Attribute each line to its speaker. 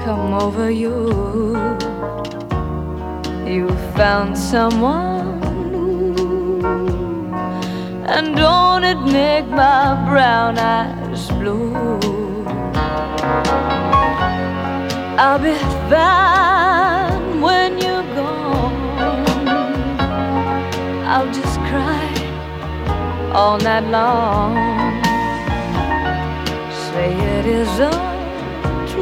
Speaker 1: come over you. You found someone new, and don't it make my brown eyes blue? I'll be fine when you're gone. I'll just cry all night long. Say it is